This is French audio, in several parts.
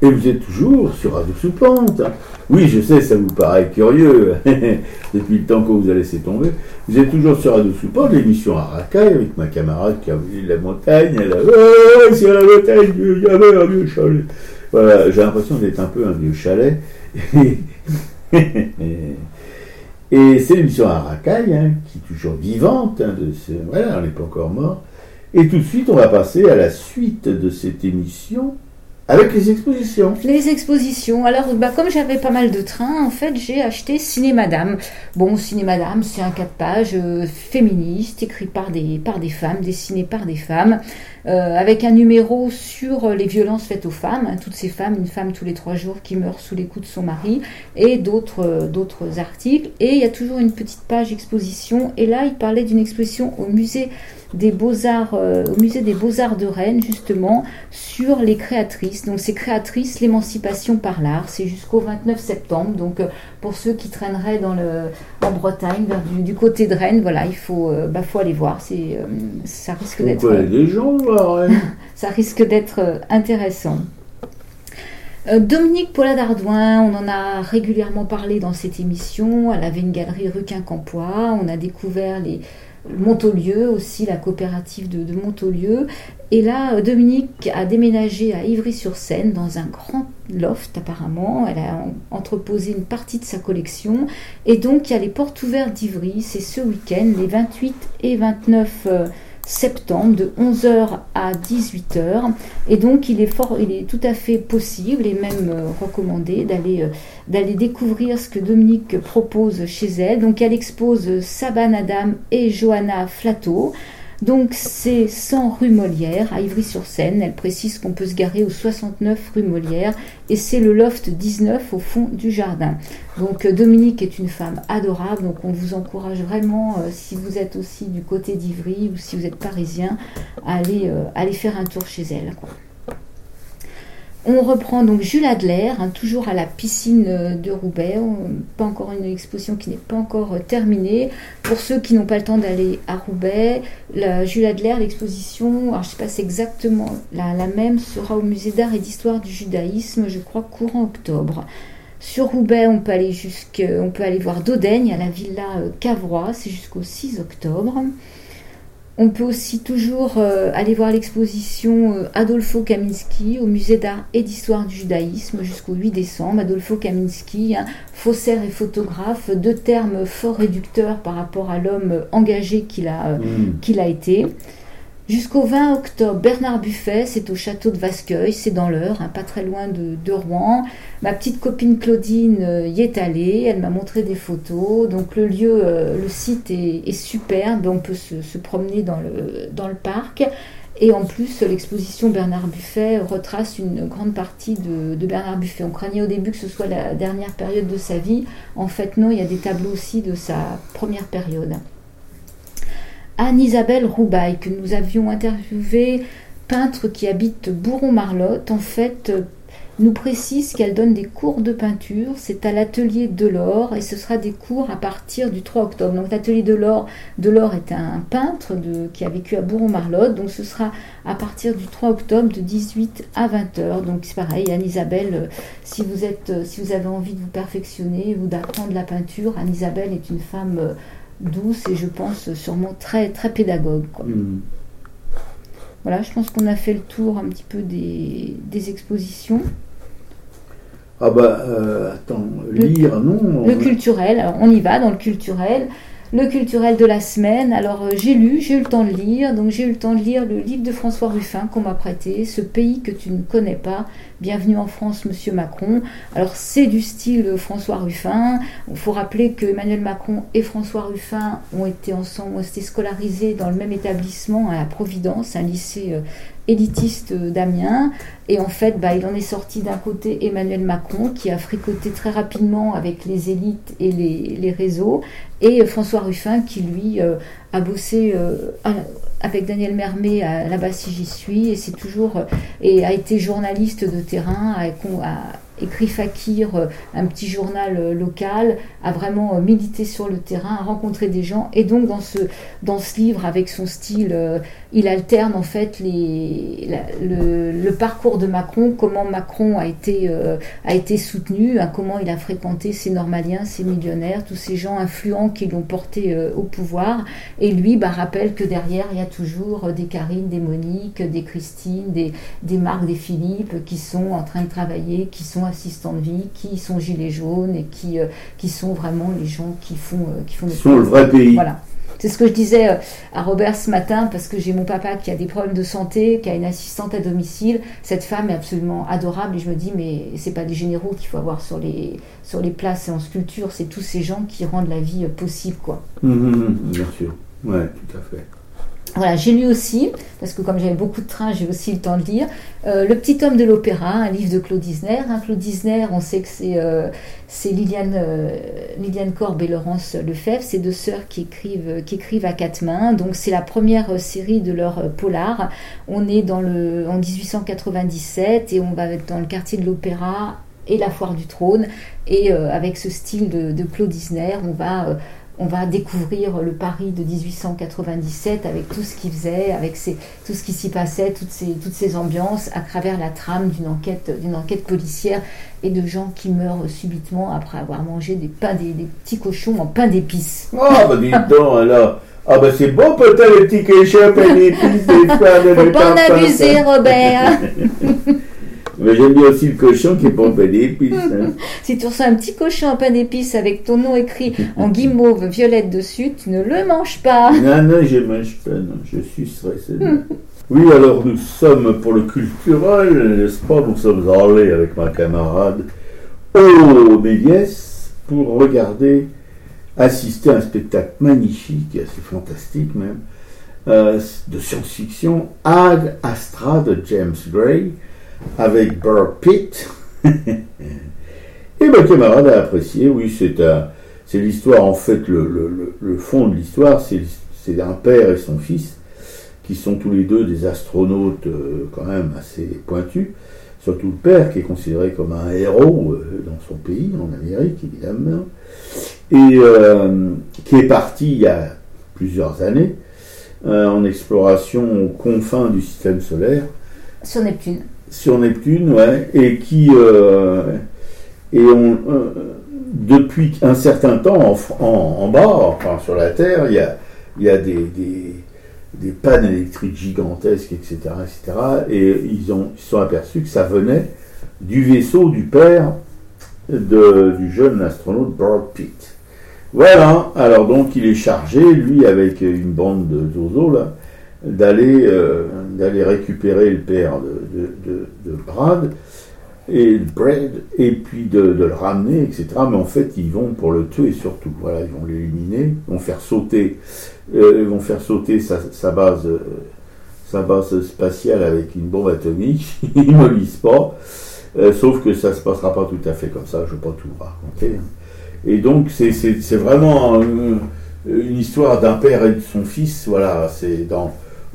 Et vous êtes toujours sur Radio Soupente. Oui, je sais, ça vous paraît curieux, depuis le temps qu'on vous a laissé tomber. Vous êtes toujours sur Radio Soupente, l'émission à Racaille, avec ma camarade qui a vu la montagne. Elle a dit, sur la montagne, il y avait un vieux chalet. Voilà, j'ai l'impression d'être un peu un vieux chalet. Et c'est l'émission à Racaille, qui est toujours vivante. Voilà, on n'est pas encore mort. Et tout de suite, on va passer à la suite de cette émission avec les expositions. Les expositions. Alors, comme j'avais pas mal de trains, en fait, j'ai acheté Ciné Madame. Bon, Ciné Madame, c'est un 4 pages féministe, écrit par des femmes, dessiné par des femmes, avec un numéro sur les violences faites aux femmes. Toutes ces femmes, une femme tous les 3 jours qui meurt sous les coups de son mari, et d'autres articles. Et il y a toujours une petite page exposition. Et là, il parlait d'une exposition au musée des Beaux-Arts, au musée des Beaux-Arts de Rennes, justement, sur les créatrices. Donc, ces créatrices, l'émancipation par l'art, c'est jusqu'au 29 septembre. Donc, pour ceux qui traîneraient en Bretagne, du côté de Rennes, voilà, il faut aller voir. Ça risque d'être. Des gens, là, ça risque d'être intéressant. Dominique Paula-Dardouin, on en a régulièrement parlé dans cette émission. Elle avait une galerie rue Quincampoix. On a découvert Montaulieu aussi, la coopérative de Montaulieu. Et là, Dominique a déménagé à Ivry-sur-Seine dans un grand loft apparemment. Elle a entreposé une partie de sa collection. Et donc, il y a les portes ouvertes d'Ivry. C'est ce week-end, les 28 et 29 septembre, de 11h à 18h. Et donc, il est tout à fait possible et même recommandé d'aller découvrir ce que Dominique propose chez elle. Donc, elle expose Saban Adam et Johanna Flatto. Donc, c'est 100 rue Molière, à Ivry-sur-Seine. Elle précise qu'on peut se garer au 69 rue Molière. Et c'est le loft 19 au fond du jardin. Donc, Dominique est une femme adorable. Donc, on vous encourage vraiment, si vous êtes aussi du côté d'Ivry ou si vous êtes parisien, à aller faire un tour chez elle, quoi. On reprend donc Jules Adler, toujours à la piscine de Roubaix. Pas encore une exposition qui n'est pas encore terminée. Pour ceux qui n'ont pas le temps d'aller à Roubaix, Jules Adler, l'exposition, alors je ne sais pas si c'est exactement la même, sera au musée d'art et d'histoire du judaïsme, je crois, courant octobre. Sur Roubaix, on peut aller voir Dodaigne à la villa Cavrois, c'est jusqu'au 6 octobre. On peut aussi toujours aller voir l'exposition Adolfo Kaminski au musée d'art et d'histoire du judaïsme jusqu'au 8 décembre. Adolfo Kaminski, faussaire et photographe, 2 termes fort réducteurs par rapport à l'homme engagé qu'il a été. Jusqu'au 20 octobre, Bernard Buffet, c'est au château de Vascueil, c'est dans l'Eure, pas très loin de Rouen. Ma petite copine Claudine y est allée, elle m'a montré des photos. Donc le lieu, le site est superbe, on peut se promener dans le parc. Et en plus, l'exposition Bernard Buffet retrace une grande partie de Bernard Buffet. On craignait au début que ce soit la dernière période de sa vie. En fait, non, il y a des tableaux aussi de sa première période. Anne-Isabelle Roubaille, que nous avions interviewée, peintre qui habite Bourron-Marlotte, en fait, nous précise qu'elle donne des cours de peinture. C'est à l'atelier Delors et ce sera des cours à partir du 3 octobre. Donc l'atelier Delors est un peintre qui a vécu à Bourron-Marlotte. Donc ce sera à partir du 3 octobre de 18 à 20h. Donc c'est pareil, Anne-Isabelle, si vous avez envie de vous perfectionner ou d'apprendre la peinture, Anne-Isabelle est une femme douce et je pense sûrement très, très pédagogue, quoi. Voilà, je pense qu'on a fait le tour un petit peu des expositions. Attends, lire, non. Le culturel, alors on y va dans le culturel. Le culturel de la semaine, alors j'ai eu le temps de lire, donc j'ai eu le temps de lire le livre de François Ruffin qu'on m'a prêté, Ce pays que tu ne connais pas, Bienvenue en France, Monsieur Macron. Alors c'est du style François Ruffin, il faut rappeler que Emmanuel Macron et François Ruffin ont été scolarisés dans le même établissement à la Providence, un lycée élitiste d'Amiens, et en fait il en est sorti d'un côté Emmanuel Macron qui a fricoté très rapidement avec les élites et les réseaux, et François Ruffin qui lui a bossé avec Daniel Mermet là-bas si j'y suis, et a été journaliste de terrain, écrit Fakir, un petit journal local, a vraiment milité sur le terrain, a rencontré des gens. Et donc dans ce livre, avec son style, il alterne en fait le parcours de Macron, comment Macron a été soutenu, hein, comment il a fréquenté ces normaliens, ces millionnaires, tous ces gens influents qui l'ont porté au pouvoir. Et lui rappelle que derrière, il y a toujours des Karine, des Monique, des Christine, des Marc, des Philippe qui sont en train de travailler, qui sont assistants de vie, qui sont gilets jaunes et qui sont vraiment les gens qui font le vrai pays. Voilà. C'est ce que je disais à Robert ce matin, parce que j'ai mon papa qui a des problèmes de santé, qui a une assistante à domicile. Cette femme est absolument adorable et je me dis, mais c'est pas des généraux qu'il faut avoir sur les places et en sculpture, c'est tous ces gens qui rendent la vie possible, quoi. Bien sûr, ouais, tout à fait. Voilà, j'ai lu aussi, parce que comme j'avais beaucoup de train, j'ai aussi le temps de lire, Le petit homme de l'opéra, un livre de Claude Isner. Claude Isner, on sait que c'est Liliane Korb et Laurence Lefebvre, ces deux sœurs qui écrivent à quatre mains. Donc c'est la première série de leur polar. On est en 1897 et on va être dans le quartier de l'Opéra et la Foire du Trône. Et avec ce style de Claude Isner, on va découvrir le Paris de 1897 avec tout ce qu'il faisait, avec tout ce qui s'y passait, toutes ces ambiances, à travers la trame d'une enquête policière et de gens qui meurent subitement après avoir mangé des petits cochons en pain d'épices. Dis donc, alors. C'est bon peut-être les petits cochons en pain d'épices des fois. Faut pas en abuser, Robert. Mais j'aime bien aussi le cochon qui est pas en pain d'épices. Hein. Si tu reçois un petit cochon en pain d'épices avec ton nom écrit en guimauve violette dessus, tu ne le manges pas. Non, je ne mange pas, non, je suis stressé. Oui, alors nous sommes pour le culturel, n'est-ce pas? Nous sommes allés avec ma camarade au Méliès pour assister à un spectacle magnifique, assez fantastique même, de science-fiction, Ad Astra de James Gray, avec Brad Pitt. Et ma camarade a apprécié. Oui, c'est l'histoire, en fait, le fond de l'histoire, c'est un père et son fils qui sont tous les deux des astronautes quand même assez pointus, surtout le père qui est considéré comme un héros dans son pays, en Amérique évidemment, et qui est parti il y a plusieurs années en exploration aux confins du système solaire. Sur Neptune, ouais, et qui depuis un certain temps en bas, enfin sur la Terre, il y a des pannes électriques gigantesques, etc., et ils se sont aperçus que ça venait du vaisseau du père du jeune astronaute Brad Pitt. Voilà, alors donc il est chargé, lui, avec une bande de zozos, là, d'aller récupérer le père de Brad et puis de le ramener, etc. Mais en fait, ils vont pour le tuer surtout. Voilà, ils vont l'éliminer, ils vont faire sauter sa base spatiale avec une bombe atomique. Ils ne lisent pas, sauf que ça se passera pas tout à fait comme ça. Je ne vais pas tout raconter. Et donc, c'est vraiment une histoire d'un père et de son fils. Voilà, c'est dans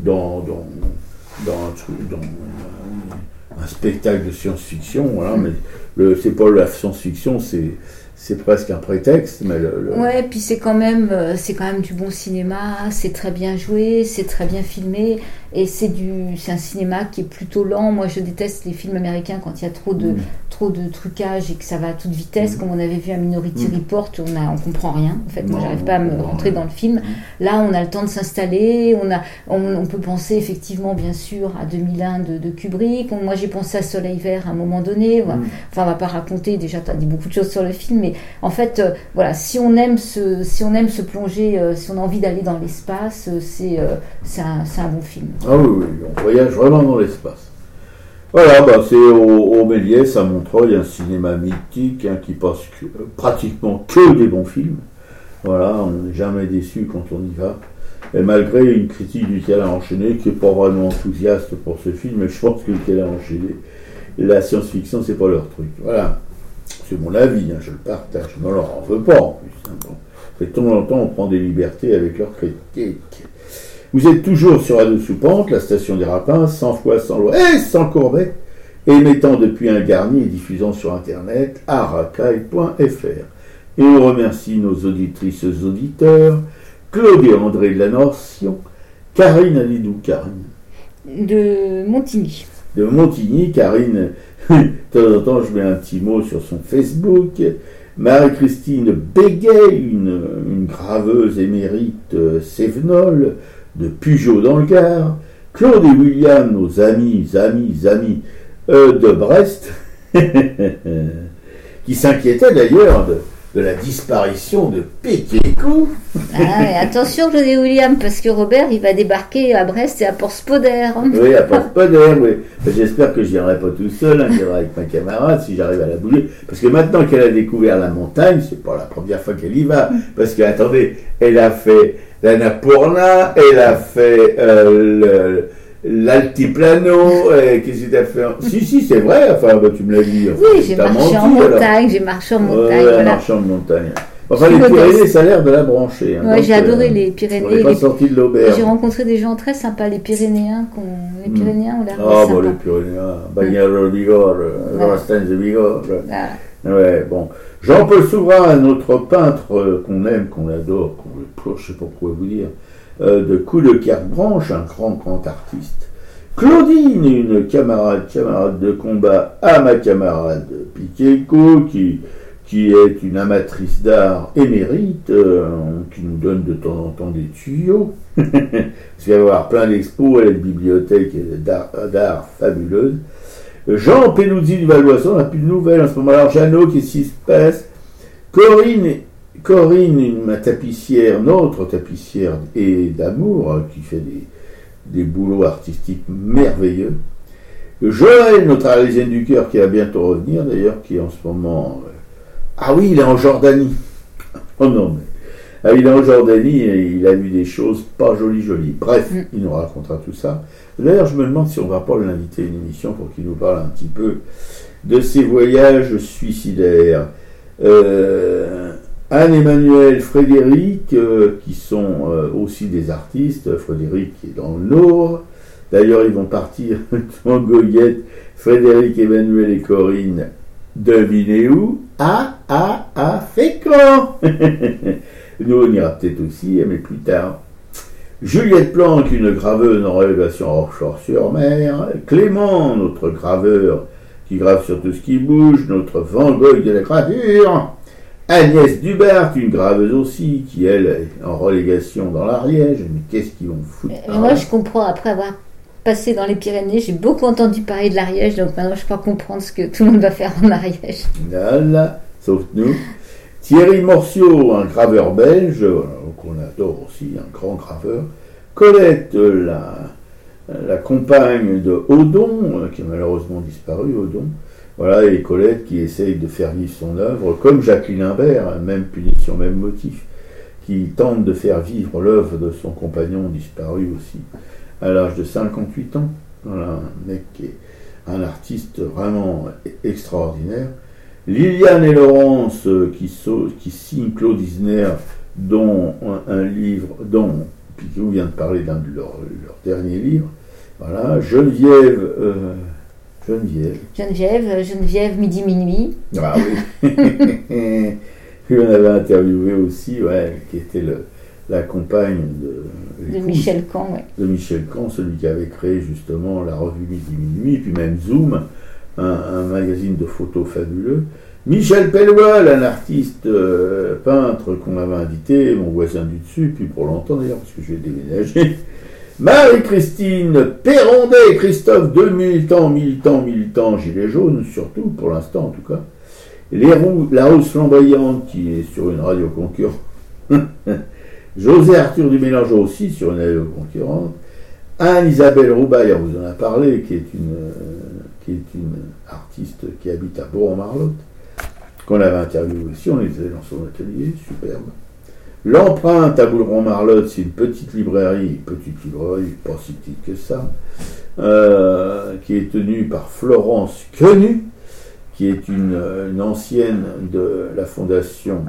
un spectacle de science-fiction, voilà, mais c'est pas la science-fiction, c'est presque un prétexte, mais ouais, puis c'est quand même du bon cinéma, c'est très bien joué, c'est très bien filmé, et c'est un cinéma qui est plutôt lent. Moi, je déteste les films américains quand il y a trop de trucage et que ça va à toute vitesse, comme on avait vu à Minority Report, on comprend rien. En fait, moi, j'arrive pas à me rentrer dans le film. Là, on a le temps de s'installer, on peut penser effectivement, bien sûr, à 2001 de Kubrick. Moi, j'ai pensé à Soleil Vert à un moment donné. Enfin, on va pas raconter. Déjà, tu as dit beaucoup de choses sur le film, mais en fait, voilà, si on aime se plonger, si on a envie d'aller dans l'espace, c'est un bon film. Ah oui, on voyage vraiment dans l'espace. Voilà, c'est au Méliès à Montreuil, un cinéma mythique qui passe pratiquement que des bons films. Voilà, on n'est jamais déçu quand on y va. Et malgré une critique du Canard enchaîné qui n'est pas vraiment enthousiaste pour ce film, mais je pense que le Canard enchaîné, la science-fiction, c'est pas leur truc. Voilà, c'est mon avis, je le partage. Mais on leur en veut pas en plus. De temps en temps, on prend des libertés avec leurs critiques. Vous êtes toujours sur Radio Soupente, la station des Rapins, 100 fois sans loi et sans Courbet. émettant depuis un garni et diffusant sur Internet arracaille.fr. Et on remercie nos auditrices auditeurs, Claude et André de la Nation, Karine Alidou, Karine. De Montigny. De Montigny, Karine, de temps en temps je mets un petit mot sur son Facebook. Marie-Christine Béguet, une graveuse émérite sévenole de Pugeot dans le Gard. Claude et William, nos amis de Brest, qui s'inquiétaient d'ailleurs de la disparition de Pékécou. Ah, mais attention Claude et William, parce que Robert il va débarquer à Brest et à Port-Spoder. Oui, à Port-Spoder, oui. J'espère que je n'irai pas tout seul, j'irai avec ma camarade si j'arrive à la bouger. Parce que maintenant qu'elle a découvert la montagne, c'est pas la première fois qu'elle y va. Parce que, attendez, elle a fait l'Annapurna, elle a fait l'altiplano, qu'est-ce que tu as fait Si, c'est vrai, enfin, tu me l'as dit. Oui, j'ai marché en montagne, voilà. Marché en montagne. Enfin, les Pyrénées, ça a l'air de la brancher. Oui, j'ai adoré les Pyrénées. On n'est pas sorti de l'auberge. J'ai rencontré des gens très sympas, les Pyrénéens ont l'air sympas. sympas. Les Pyrénéens, Bagnères de Bigorre, Rastens de Bigorre. Ouais, bon. Jean-Paul Souverain, notre peintre qu'on aime, qu'on adore, je ne sais pas quoi vous dire, de Coup de Carte-Branche, un grand artiste. Claudine, une camarade de combat à ma camarade Piqueco, qui est une amatrice d'art émérite, qui nous donne de temps en temps des tuyaux. Parce qu'il va y avoir plein d'expos, elle a une bibliothèque d'art fabuleuse. Jean Peluzzi du Val-d'Oisson, on n'a plus de nouvelles en ce moment. Alors Jeannot, qu'est-ce qui se passe? Corinne, ma tapissière, notre tapissière et d'amour, qui fait des boulots artistiques merveilleux. Joël, notre Arlésienne du cœur, qui va bientôt revenir d'ailleurs, qui est en ce moment... Ah oui, il est en Jordanie. Oh non, mais... il est en Jordanie et il a vu des choses pas jolies. Bref, il nous racontera tout ça. D'ailleurs, je me demande si on ne va pas l'inviter à une émission pour qu'il nous parle un petit peu de ses voyages suicidaires. Anne-Emmanuel, Frédéric, qui sont aussi des artistes. Frédéric est dans le Nord. D'ailleurs, ils vont partir en goguette. Frédéric, Emmanuel et Corinne, devinez où? Fécamp. Nous, on ira peut-être aussi, mais plus tard. Juliette Planck, une graveuse en révélation offshore-sur-mer. Clément, notre graveur qui grave sur tout ce qui bouge, notre Van Gogh de la gravure. Agnès Dubart, une graveuse aussi, qui elle est en relégation dans l'Ariège. Mais qu'est-ce qu'ils vont foutre? Moi, je comprends, après avoir passé dans les Pyrénées, j'ai beaucoup entendu parler de l'Ariège, donc maintenant je peux comprendre ce que tout le monde va faire en Ariège. Là, sauf nous. Thierry Morciot, un graveur belge, qu'on adore aussi, un grand graveur. Colette, la compagne de Odon, qui a malheureusement disparu, Odon. Voilà, et Colette qui essaye de faire vivre son œuvre, comme Jacqueline Imbert, même punition, même motif, qui tente de faire vivre l'œuvre de son compagnon disparu aussi, à l'âge de 58 ans. Voilà, un mec qui est un artiste vraiment extraordinaire. Liliane et Laurence qui signent Claude Isner, dont un livre, dont Piquet vient de parler d'un de leur dernier livre. Voilà, Geneviève, midi minuit. Ah oui. Puis on avait interviewé aussi, qui était la compagne de Michel Camp, de Michel Camp, celui qui avait créé justement la revue Midi Minuit, puis même Zoom, un magazine de photos fabuleux. Michel Pelloual, un artiste peintre qu'on avait invité, mon voisin du dessus, puis pour longtemps d'ailleurs, parce que je vais déménager. Marie-Christine Perrondet, Christophe, deux militants, gilets jaunes, surtout, pour l'instant en tout cas. La Rousse Flamboyante, qui est sur une radio concurrente. José Arthur du Mélangeau aussi, sur une radio concurrente. Anne-Isabelle Roubaille, on vous en a parlé, qui est une artiste qui habite à Bourg-en-Marlotte, qu'on avait interviewé aussi, on était dans son atelier, superbe. L'Empreinte à Boulron-Marlotte, c'est une petite librairie, pas si petite que ça, qui est tenue par Florence Quenu, qui est une ancienne de la fondation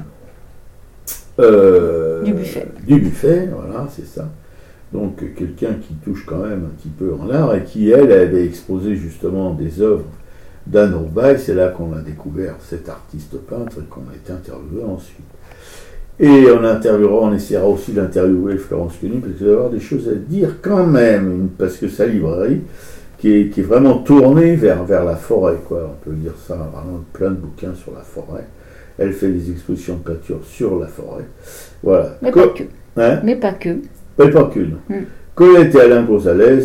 du Buffet, voilà, c'est ça. Donc quelqu'un qui touche quand même un petit peu en art et qui, elle, avait exposé justement des œuvres d'Anne Roubaix. C'est là qu'on a découvert cet artiste peintre et qu'on a été interviewé ensuite. Et on essaiera aussi d'interviewer Florence Quenu, parce qu'il va y avoir des choses à dire quand même, parce que sa librairie, qui est vraiment tournée vers la forêt, quoi. On peut dire ça, vraiment plein de bouquins sur la forêt. Elle fait des expositions de peinture sur la forêt. Voilà. Mais pas que. Hein? Mais pas que. Mais pas qu'une. Colette et Alain Gonzalez,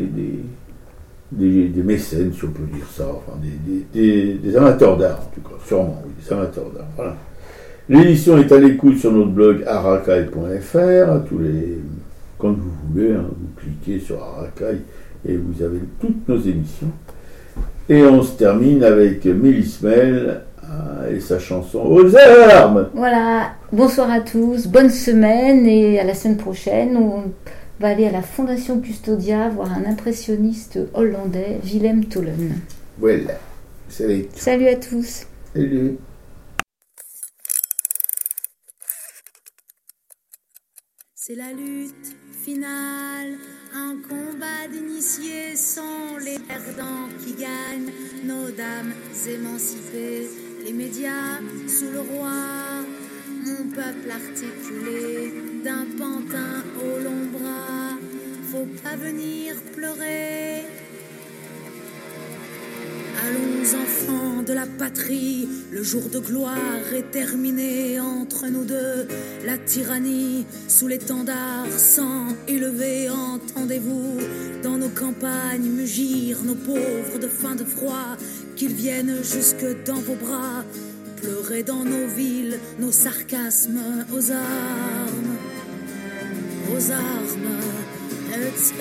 des mécènes, si on peut dire ça, enfin, des amateurs d'art, en tout cas, sûrement, oui, des amateurs d'art. Voilà. L'émission est à l'écoute sur notre blog arakai.fr. Quand vous voulez, hein, vous cliquez sur Arakai et vous avez toutes nos émissions. Et on se termine avec Mélis Mel et sa chanson Aux armes. Voilà, bonsoir à tous, bonne semaine et à la semaine prochaine. On va aller à la Fondation Custodia voir un impressionniste hollandais, Willem Tollen. Voilà, salut. Salut à tous. Salut. C'est la lutte finale, un combat d'initiés sont les perdants qui gagnent, nos dames émancipées, les médias sous le roi, mon peuple articulé, d'un pantin au long bras, faut pas venir pleurer. Allons enfants de la patrie, le jour de gloire est terminé entre nous deux. La tyrannie sous l'étendard sans élevé, entendez-vous dans nos campagnes mugir nos pauvres de faim de froid, qu'ils viennent jusque dans vos bras, pleurer dans nos villes, nos sarcasmes aux armes, etc.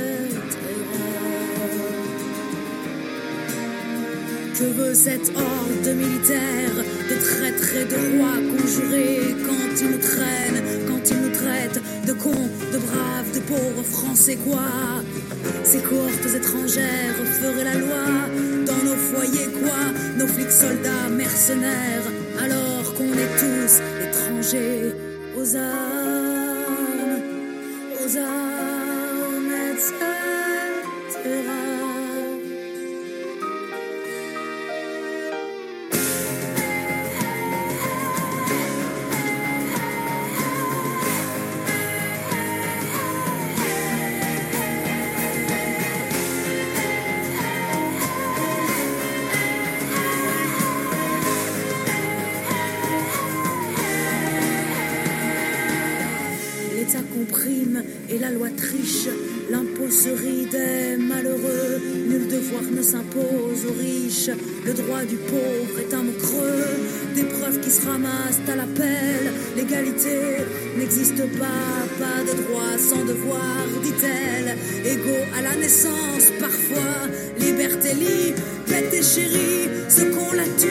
Que veut cette horde militaire de traîtres et de rois conjurés quand ils nous traînent, quand ils nous traitent de cons, de braves, de pauvres français quoi? Ces cohortes étrangères feraient la loi dans nos foyers quoi? Nos flics soldats mercenaires alors qu'on est tous étrangers aux armes, etc. Et la loi triche, l'impôt se rit des malheureux, nul devoir ne s'impose aux riches, le droit du pauvre est un mot creux, des preuves qui se ramassent à l'appel, l'égalité n'existe pas de droit sans devoir, dit-elle, égaux à la naissance parfois, liberté, liberté chérie, ce qu'on l'a tué.